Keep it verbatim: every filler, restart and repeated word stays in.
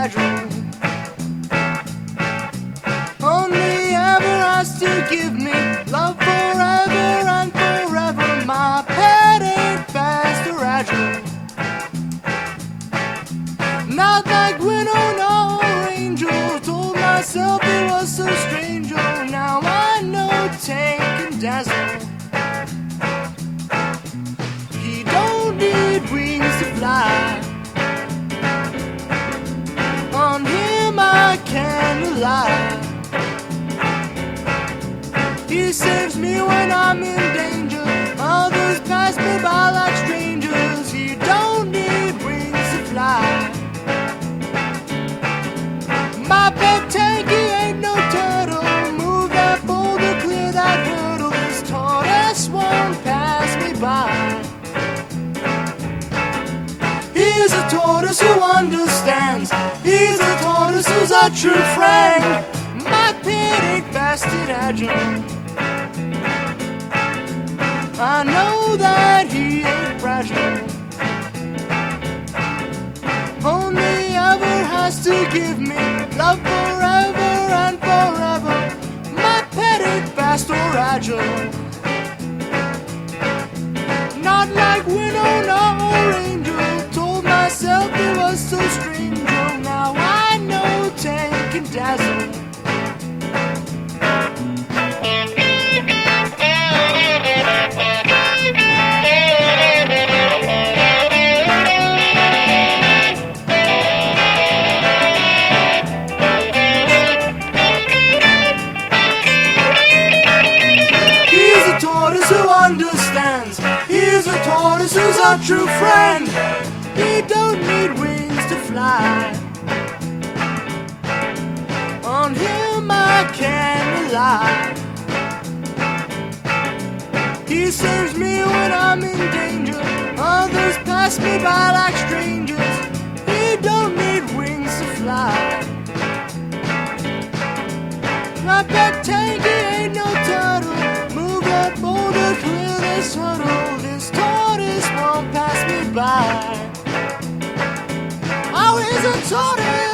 fragile. Only ever has to give me love forever and forever. My pet ain't fast or agile. Not like Winona or Angel. Told myself it was so strange. Oh, now I know Tank and Dazzle. He don't need wings to fly. On him I can rely. He saves me when I'm in danger. Others pass me by like strangers. He don't need wings to fly. My pet Tanky ain't no turtle. Move that boulder, clear that hurdle. This tortoise won't pass me by. He's a tortoise who understands. He's a tortoise who's a true friend. My pet ain't fast and agile. I know that he ain't fragile. Only ever has to give me love forever and forever. My pet ain't fast or agile. Not like Winona or Angel. Told myself it was so strange. Oh, now I know Tank and Dazzle. Who understands. He's a tortoise who's a true friend. He don't need wings to fly. On him I can rely. He saves me when I'm in danger. Others pass me by like strangers. He don't need wings to fly. My pet Tanky ain't no turtle. Move that boulder, clear this hurdle. This tortoise won't pass me by. Oh, he's a tortoise.